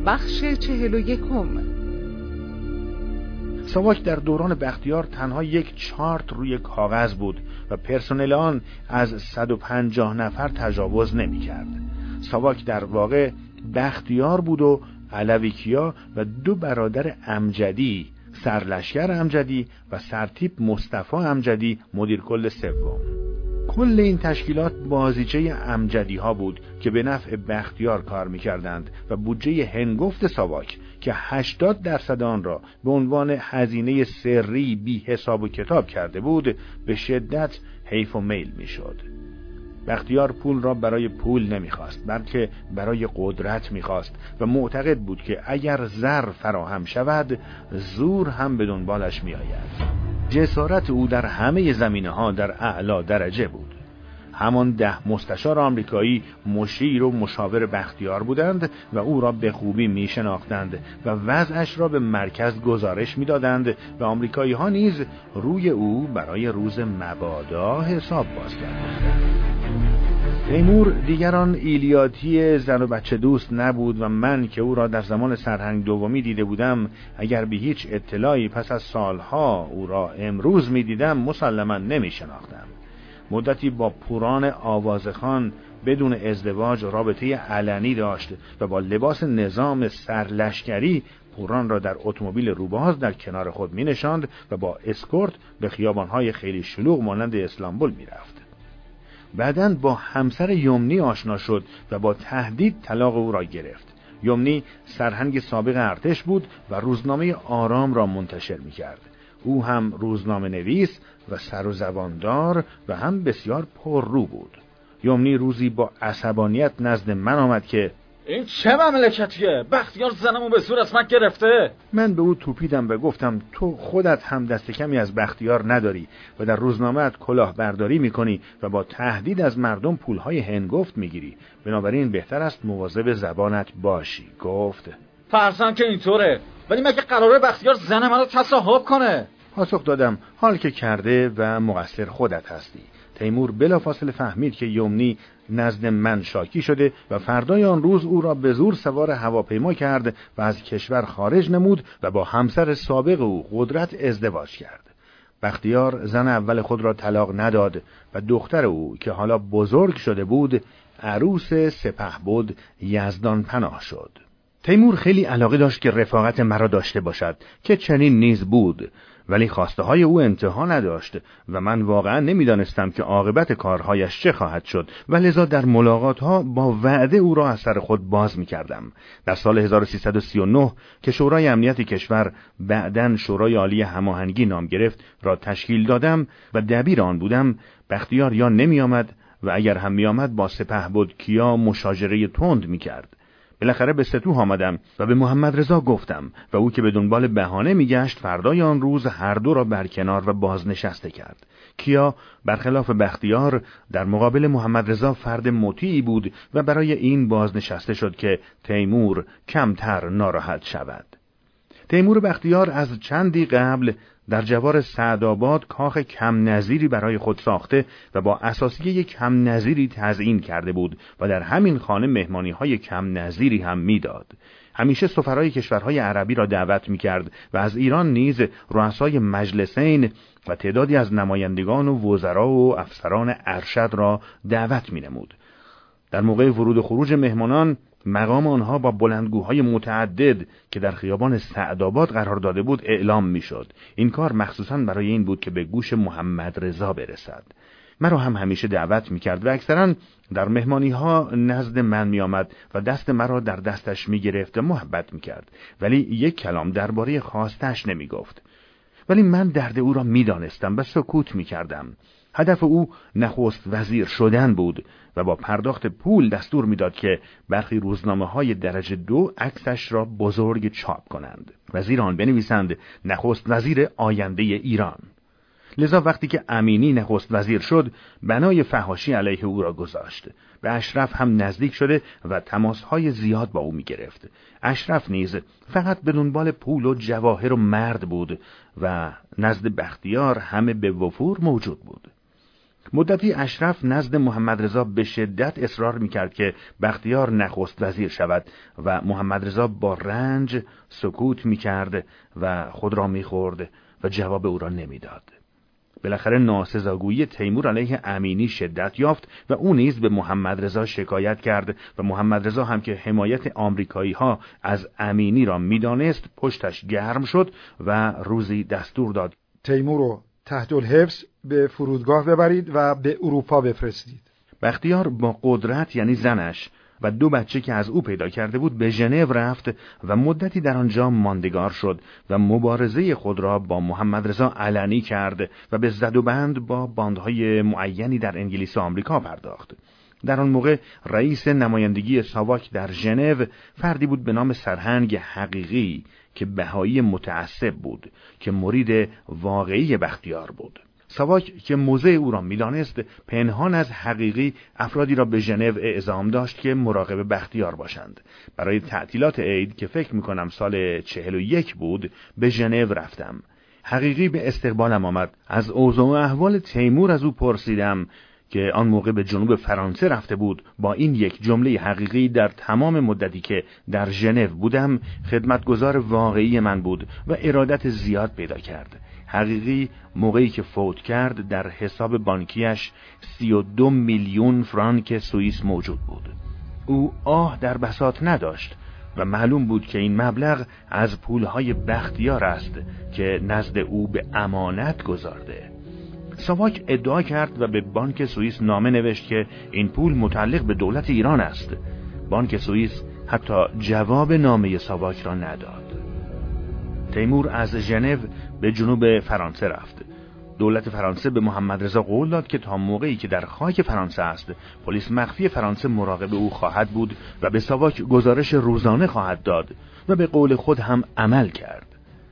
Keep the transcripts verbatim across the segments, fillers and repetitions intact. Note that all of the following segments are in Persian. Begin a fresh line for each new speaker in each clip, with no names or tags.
بخش چهل و یکم.
ساواک در دوران بختیار تنها یک چارت روی کاغذ بود و پرسنل آن از صد و پنجاه نفر تجاوز نمی کرد. ساواک در واقع بختیار بود و علویکیا و دو برادر امجدی، سرلشکر امجدی و سرتیپ مصطفی امجدی مدیر کل سوم. کل این تشکیلات بازیچه امجدی ها بود که به نفع بختیار کار می‌کردند و بودجه هنگفت ساواک که هشتاد درصد آن را به عنوان هزینه سری بی حساب و کتاب کرده بود به شدت حیف و میل می‌شد. بختیار پول را برای پول نمی‌خواست، بلکه برای قدرت می‌خواست و معتقد بود که اگر زر فراهم شود زور هم به دنبالش می‌آید. جسارت او در همه زمینه‌ها در اعلی درجه بود. همان ده مستشار آمریکایی مشیر و مشاور بختیار بودند و او را به خوبی می‌شناختند و وضعش را به مرکز گزارش می‌دادند و آمریکایی‌ها نیز روی او برای روز مبادا حساب باز کردند. تیمور دیگران ایلیاتی زن و بچه دوست نبود و من که او را در زمان سرهنگ دومی دیده بودم، اگر به هیچ اطلاعی پس از سالها او را امروز می دیدم مسلما نمی شناختم. مدتی با پوران آوازخان بدون ازدواج رابطه علنی داشت و با لباس نظام سرلشکری پوران را در اتومبیل روباز در کنار خود می نشاند و با اسکورت به خیابانهای خیلی شلوغ مانند استانبول می رفت. بعداً با همسر یمنی آشنا شد و با تهدید طلاق او را گرفت. یمنی سرهنگ سابق ارتش بود و روزنامه آرام را منتشر می‌کرد. او هم روزنامه نویس و سر و زباندار و هم بسیار پررو بود. یمنی روزی با عصبانیت نزد من آمد که
این چه مملکتیه؟ بختیار زنمو به زور از من گرفته.
من به او توپیدم و گفتم تو خودت هم دست کمی از بختیار نداری و در روزنامه‌ات کلاهبرداری میکنی و با تهدید از مردم پولهای هنگفت میگیری، بنابراین بهتر است مواظب زبانت باشی. گفت
فرضاً که اینطوره، ولی مگه قراره بختیار زن منو تصاحب کنه؟
پاسخ دادم حال که کرده و مقصر خودت هستی. تیمور بلافاصله فهمید که یمنی نزد من شاکی شده و فردای آن روز او را به زور سوار هواپیما کرد و از کشور خارج نمود و با همسر سابق او قدرت ازدواج کرد. بختیار زن اول خود را طلاق نداد و دختر او که حالا بزرگ شده بود عروس سپهبد یزدان پناه شد. تیمور خیلی علاقه داشت که رفاقت مرا داشته باشد که چنین نیز بود، ولی خواسته های او انتها نداشت و من واقعا نمیدانستم که عاقبت کارهایش چه خواهد شد و لذا در ملاقات ها با وعده او را از سر خود باز می کردم. در سال هزار و سیصد و سی و نه که شورای امنیت کشور بعداً شورای عالی هماهنگی نام گرفت را تشکیل دادم و دبیر آن بودم، بختیار یا نمی آمد و اگر هم می آمد با سپهبد کیا مشاجره تند می کرد. بالاخره به ستوه آمدم و به محمد رضا گفتم و او که به دنبال بهانه میگشت فردای آن روز هر دو را برکنار و بازنشسته کرد. کیا برخلاف بختیار در مقابل محمد رضا فرد مطیعی بود و برای این بازنشسته شد که تیمور کمتر ناراحت شود. تیمور بختیار از چندی قبل در جوار سعدآباد کاخ کم نظیری برای خود ساخته و با اساسیه یک کم نظیری تزیین کرده بود و در همین خانه مهمانی های کم نظیری هم میداد. همیشه سفرای کشورهای عربی را دعوت میکرد و از ایران نیز رؤسای مجلسین و تعدادی از نمایندگان و وزرا و افسران ارشد را دعوت مینمود. در موقع ورود و خروج مهمانان مقام آنها با بلندگوهای متعدد که در خیابان سعدآباد قرار داده بود اعلام میشد. این کار مخصوصاً برای این بود که به گوش محمد رضا برسد. مرا هم همیشه دعوت میکرد و اکثراً در مهمانی ها نزد من میآمد و دست مرا در دستش میگرفت و محبت میکرد، ولی یک کلام درباره خواستش نمیگفت. ولی من درد او را میدانستم و سکوت میکردم. هدف او نخست وزیر شدن بود و با پرداخت پول دستور میداد که برخی روزنامه‌های درجه دو عکسش را بزرگ چاپ کنند و زیر آن بنویسند نخست وزیر آینده ایران. لذا وقتی که امینی نخست وزیر شد بنای فحاشی علیه او را گذاشت. به اشرف هم نزدیک شده و تماسهای زیاد با او میگرفت. اشرف نیز فقط به دنبال پول و جواهر و مرد بود و نزد بختیار همه به وفور موجود بود. مدتی اشرف نزد محمد رضا به شدت اصرار میکرد که بختیار نخست وزیر شود و محمد رضا با رنج سکوت میکرد و خود را میخورد و جواب او را نمیداد. بالاخره ناسزاگویی تیمور علیه امینی شدت یافت و او نیز به محمد رضا شکایت کرد و محمد رضا هم که حمایت آمریکایی ها از امینی را میدانست پشتش گرم شد و روزی دستور داد
تیمور رو تحت الحبس به فرودگاه ببرید و به اروپا بفرستید.
بختیار با قدرت یعنی زنش و دو بچه که از او پیدا کرده بود به ژنو رفت و مدتی در آنجا ماندگار شد و مبارزه خود را با محمد رضا علنی کرد و به زد و بند با باندهای معینی در انگلیس و آمریکا پرداخت. در آن موقع رئیس نمایندگی ساواک در ژنو فردی بود به نام سرهنگ حقیقی که بهایی متعصب بود که مرید واقعی بختیار بود. ساواک که موضع او را می‌دانست پنهان از حقیقی افرادی را به ژنو اعزام داشت که مراقب بختیار باشند. برای تعطیلات عید که فکر می‌کنم سال چهل و یک بود به ژنو رفتم. حقیقی به استقبالم آمد. از اوضاع و احوال تیمور از او پرسیدم که آن موقع به جنوب فرانسه رفته بود. با این یک جمله حقیقی در تمام مدتی که در ژنو بودم خدمتگزار واقعی من بود و ارادت زیاد پیدا کرد. حقیقی موقعی که فوت کرد در حساب بانکیش سی و دو میلیون فرانک سوئیس موجود بود. او آه در بساط نداشت و معلوم بود که این مبلغ از پولهای بختیار است که نزد او به امانت گذارده. ساواک ادعا کرد و به بانک سوئیس نامه نوشت که این پول متعلق به دولت ایران است. بانک سوئیس حتی جواب نامه ساواک را نداد. تیمور از ژنو به جنوب فرانسه رفت. دولت فرانسه به محمد رضا قول داد که تا موقعی که در خاک فرانسه است پلیس مخفی فرانسه مراقب او خواهد بود و به ساواک گزارش روزانه خواهد داد و به قول خود هم عمل کرد.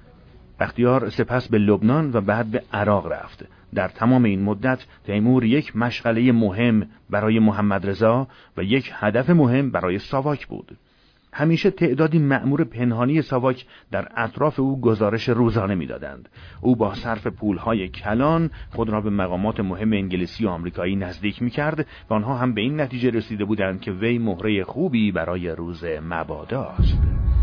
بختیار سپس به لبنان و بعد به عراق رفت. در تمام این مدت تیمور یک مشغله مهم برای محمد رضا و یک هدف مهم برای ساواک بود. همیشه تعدادی مأمور پنهانی ساواک در اطراف او گزارش روزانه می‌دادند. او با صرف پولهای کلان خود را به مقامات مهم انگلیسی و آمریکایی نزدیک می‌کرد و آنها هم به این نتیجه رسیده بودند که وی مهره خوبی برای روز مبادا است.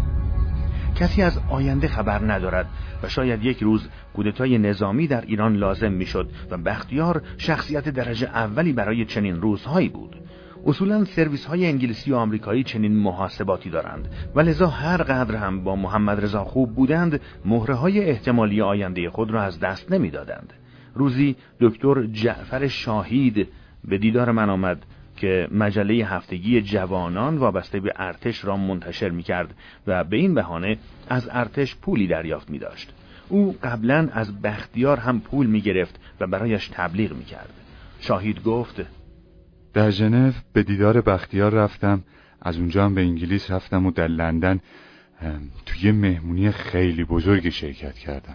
کسی از آینده خبر ندارد و شاید یک روز کودتای نظامی در ایران لازم می‌شد و بختیار شخصیت درجه اولی برای چنین روزهایی بود. اصولاً سرویس‌های انگلیسی و آمریکایی چنین محاسباتی دارند و لذا هر قدر هم با محمد رضا خوب بودند مهره‌های احتمالی آینده خود را از دست نمی‌دادند. روزی دکتر جعفر شاهید به دیدار من آمد که مجله هفتگی جوانان وابسته به ارتش را منتشر می‌کرد و به این بهانه از ارتش پولی دریافت می‌داشت. او قبلاً از بختیار هم پول می‌گرفت و برایش تبلیغ می‌کرد. شاهید گفت:
در ژنو به دیدار بختیار رفتم، از اونجا هم به انگلیس رفتم و در لندن توی مهمونی خیلی بزرگی شرکت کردم.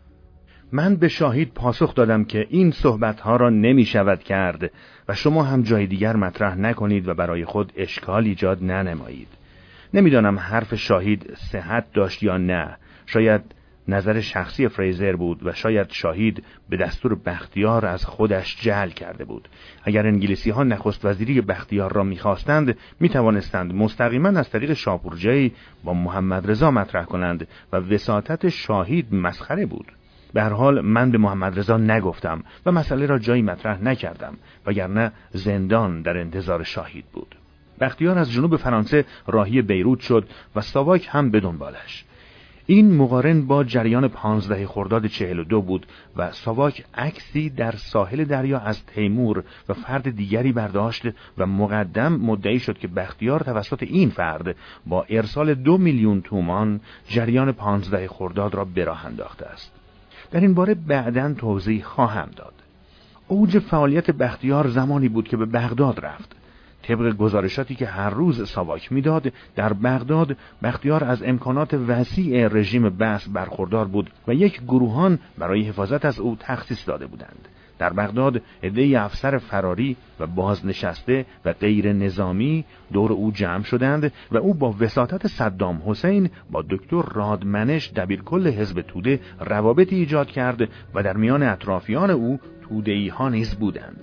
من به شاهید پاسخ دادم که این صحبتها را نمی شود کرد و شما هم جای دیگر مطرح نکنید و برای خود اشکال ایجاد ننمایید. نمیدانم حرف شاهید صحت داشت یا نه، شاید نظر شخصی فریزر بود و شاید شاهید به دستور بختیار از خودش جعل کرده بود. اگر انگلیسی ها نخست وزیری بختیار را میخواستند میتوانستند مستقیما از طریق شاپورجی با محمد رضا مطرح کنند و وساطت شاهید مسخره بود. به هر حال من به محمد رضا نگفتم و مسئله را جایی مطرح نکردم، وگرنه زندان در انتظار شاهید بود. بختیار از جنوب فرانسه راهی بیروت شد و ساواک هم به دنبالش. این مقارن با جریان پانزده خرداد چهل و دو بود و ساواک عکسی در ساحل دریا از تیمور و فرد دیگری برداشت و مقدم مدعی شد که بختیار توسط این فرد با ارسال دو میلیون تومان جریان پانزده خرداد را به راه انداخته است. در این باره بعداً توضیح خواهم داد. اوج فعالیت بختیار زمانی بود که به بغداد رفت. طبق گزارشاتی که هر روز ساواک میداد، در بغداد بختیار از امکانات وسیع رژیم بعث برخوردار بود و یک گروهان برای حفاظت از او تخصیص داده بودند. در بغداد عده‌ای افسر فراری و بازنشسته و غیر نظامی دور او جمع شدند و او با وساطت صدام حسین با دکتر رادمنش دبیرکل حزب توده روابطی ایجاد کرد و در میان اطرافیان او توده‌ای ها نیز بودند.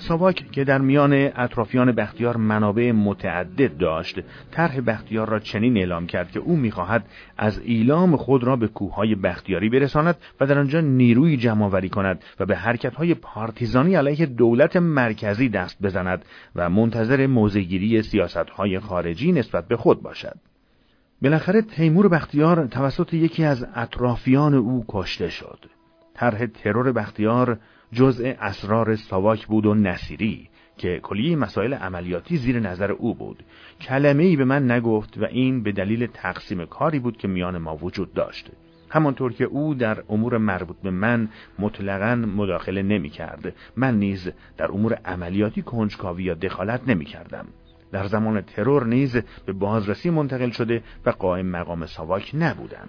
ساواک که در میان اطرافیان بختیار منابع متعدد داشت، طرح بختیار را چنین اعلام کرد که او می‌خواهد از ایلام خود را به کوههای بختیاری برساند و در آنجا نیروی جمع‌آوری کند و به حرکت‌های پارتیزانی علیه دولت مرکزی دست بزند و منتظر موضع‌گیری سیاست‌های خارجی نسبت به خود باشد. بالاخره تیمور بختیار توسط یکی از اطرافیان او کشته شد. طرح ترور بختیار جزء اسرار ساواک بود و نصیری که کلیه مسائل عملیاتی زیر نظر او بود. کلمه‌ای به من نگفت و این به دلیل تقسیم کاری بود که میان ما وجود داشت. همانطور که او در امور مربوط به من مطلقاً مداخله نمی کرد، من نیز در امور عملیاتی کنجکاوی یا دخالت نمی کردم. در زمان ترور نیز به بازرسی منتقل شده و قائم مقام ساواک نبودم.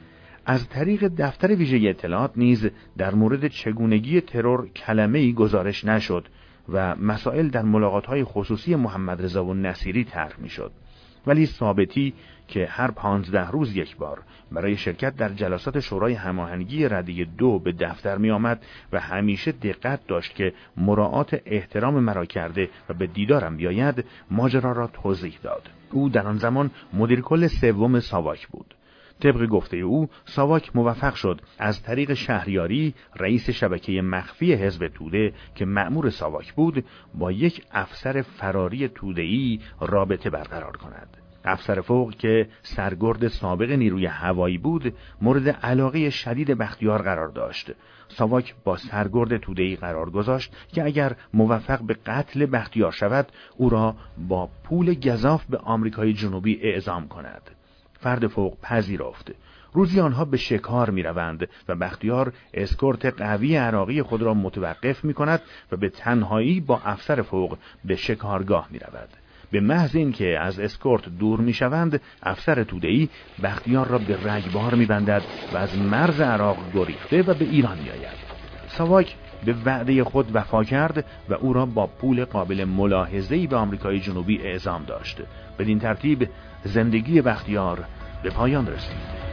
از طریق دفتر ویژه اطلاعات نیز در مورد چگونگی ترور کلمه‌ای گزارش نشد و مسائل در ملاقات‌های خصوصی محمد رضا و نصیری طرح می‌شد. ولی ثابتی که هر پانزده روز یک بار برای شرکت در جلسات شورای هماهنگی رده دو به دفتر می آمد و همیشه دقت داشت که مراعات احترام مرا کرده و به دیدارم بیاید، ماجرا را توضیح داد. او در آن زمان مدیر کل سوم ساواک بود. طبق گفته او، ساواک موفق شد از طریق شهریاری، رئیس شبکه مخفی حزب توده که مأمور ساواک بود، با یک افسر فراری توده‌ای رابطه برقرار کند. افسر فوق که سرگرد سابق نیروی هوایی بود، مورد علاقه شدید بختیار قرار داشت. ساواک با سرگرد توده‌ای قرار گذاشت که اگر موفق به قتل بختیار شود، او را با پول گزاف به آمریکای جنوبی اعزام کند. فرد فوق پذیرفت. روزی آنها به شکار می روند و بختیار اسکورت قوی عراقی خود را متوقف می کند و به تنهایی با افسر فوق به شکارگاه می رود. به محض این که از اسکورت دور می شوند، افسر توده‌ای بختیار را به رگبار می بندد و از مرز عراق گریخته و به ایران می آید. ساواک به وعده خود وفا کرد و او را با پول قابل ملاحظه‌ای به آمریکای جنوبی اعزام داشت. بدین ترتیب زندگی بختیار به پایان رسید.